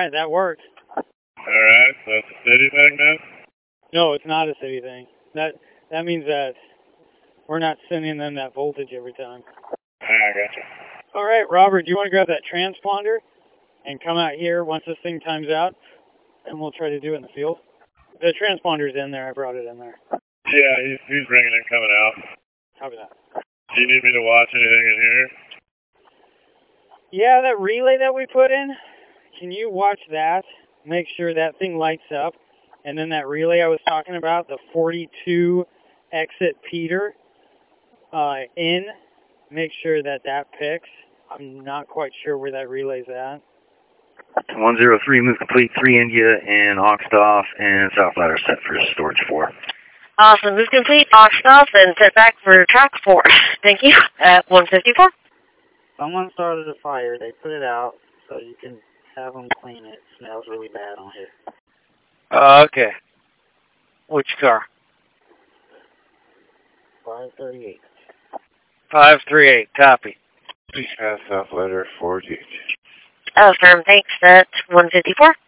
right, that worked. Alright, so it's a city thing now? No, it's not a city thing. That means that we're not sending them that voltage every time. Alright, gotcha. All right, Robert, do you want to grab that transponder and come out here once this thing times out, and we'll try to do it in the field? The transponder's in there. I brought it in there. Yeah, he's bringing it coming out. Copy that. Do you need me to watch anything in here? Yeah, that relay that we put in, can you watch that? Make sure that thing lights up. And then that relay I was talking about, the 42 exit Peter in, make sure that picks. I'm not quite sure where that relay's at. 103, move complete, 3 India, and Oxed off, and South Ladder set for storage 4. Awesome, move complete, Oxed off, and set back for track 4. Thank you, at 154. Someone started a fire. They put it out, so you can have them clean it. It smells really bad on here. Okay. Which car? 538. 538, copy. Please pass South Ladder 4G. Firm, thanks, at 154.